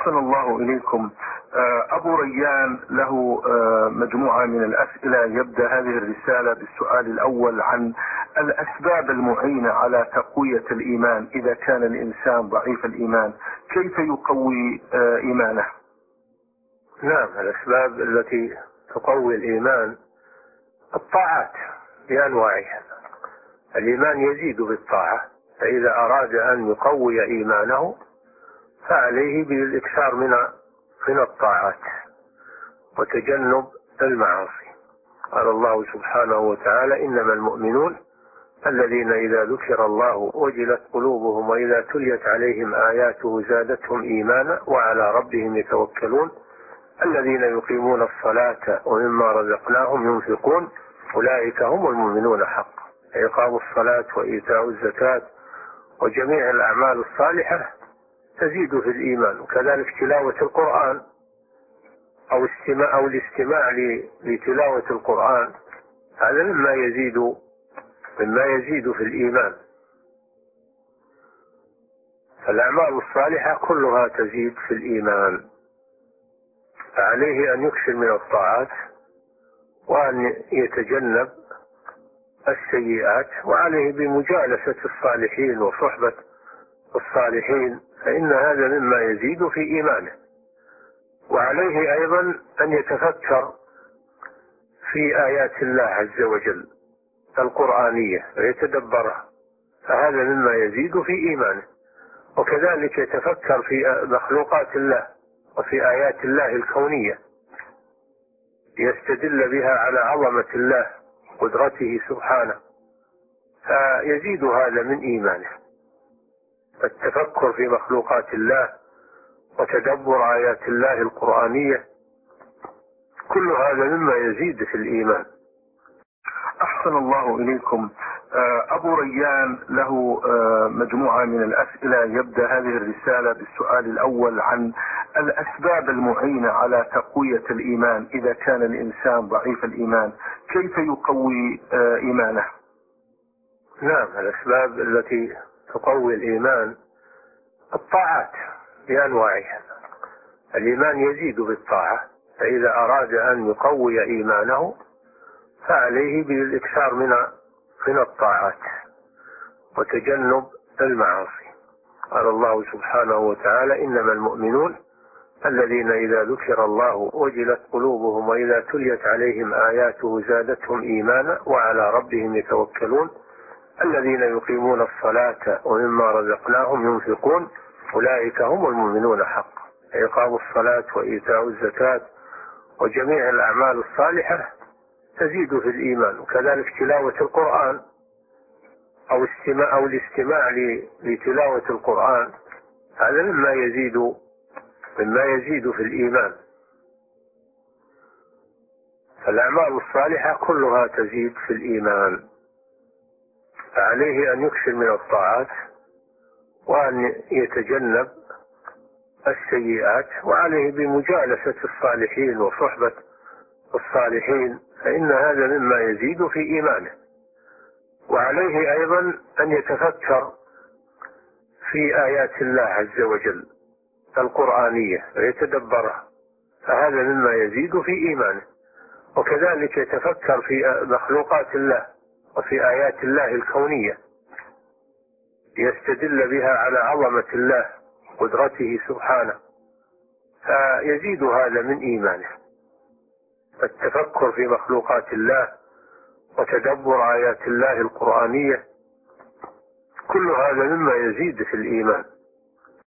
أحسن الله إليكم. أبو ريان له مجموعة من الأسئلة. يبدأ هذه الرسالة بالسؤال الأول عن الأسباب المعينة على تقوية الإيمان إذا كان الإنسان ضعيف الإيمان، كيف يقوي إيمانه؟ نعم، الأسباب التي تقوي الإيمان الطاعات بأنواعها. الإيمان يزيد بالطاعة، فإذا أراد أن يقوي إيمانه فعليه بالإكثار من الطاعات وتجنب المعاصي. قال الله سبحانه وتعالى: إنما المؤمنون الذين إذا ذكر الله وجلت قلوبهم وإذا تليت عليهم آياته زادتهم إيمانا وعلى ربهم يتوكلون الذين يقيمون الصلاة ومما رزقناهم ينفقون أولئك هم المؤمنون حقا. إقام الصلاة وإيتاء الزكاة وجميع الأعمال الصالحة تزيد في الإيمان، وكذلك تلاوة القرآن أو الاستماع لتلاوة القرآن، هذا مما يزيد في الإيمان. فالأعمال الصالحة كلها تزيد في الإيمان، فعليه أن يكثر من الطاعات وأن يتجنب السيئات، وعليه بمجالسة الصالحين وصحبة الصالحين، فإن هذا مما يزيد في إيمانه. وعليه أيضا أن يتفكر في آيات الله عز وجل القرآنية ويتدبرها، فهذا مما يزيد في إيمانه. وكذلك يتفكر في مخلوقات الله وفي آيات الله الكونية يستدل بها على عظمة الله قدرته سبحانه، فيزيد هذا من إيمانه. التفكر في مخلوقات الله وتدبر آيات الله القرآنية كل هذا مما يزيد في الإيمان. أحسن الله إليكم. أبو ريان له مجموعة من الأسئلة. يبدأ هذه الرسالة بالسؤال الأول عن الأسباب المعينة على تقوية الإيمان إذا كان الإنسان ضعيف الإيمان، كيف يقوي إيمانه؟ نعم، الأسباب التي تقوي الإيمان الطاعات بأنواعها. الإيمان يزيد بالطاعة، فإذا أراد أن يقوي إيمانه فعليه بالإكثار من الطاعات وتجنب المعاصي. قال الله سبحانه وتعالى: إنما المؤمنون الذين إذا ذكر الله وجلت قلوبهم وإذا تليت عليهم آياته زادتهم إيمانا وعلى ربهم يتوكلون الذين يقيمون الصلاة ومما رزقناهم ينفقون أولئك هم المؤمنون حقا. إقام الصلاة وإيتاء الزكاة وجميع الأعمال الصالحة تزيد في الإيمان، وكذلك تلاوة القرآن أو الاستماع لتلاوة القرآن، هذا مما يزيد في الإيمان. فالأعمال الصالحة كلها تزيد في الإيمان، فعليه أن يكثر من الطاعات وأن يتجنب السيئات، وعليه بمجالسة الصالحين وصحبة الصالحين، فإن هذا مما يزيد في إيمانه. وعليه أيضا أن يتفكر في آيات الله عز وجل القرآنية ويتدبرها، فهذا مما يزيد في إيمانه. وكذلك يتفكر في مخلوقات الله وفي آيات الله الكونية يستدل بها على عظمة الله قدرته سبحانه، فيزيد هذا من إيمانه. التفكر في مخلوقات الله وتدبر آيات الله القرآنية كل هذا مما يزيد في الإيمان.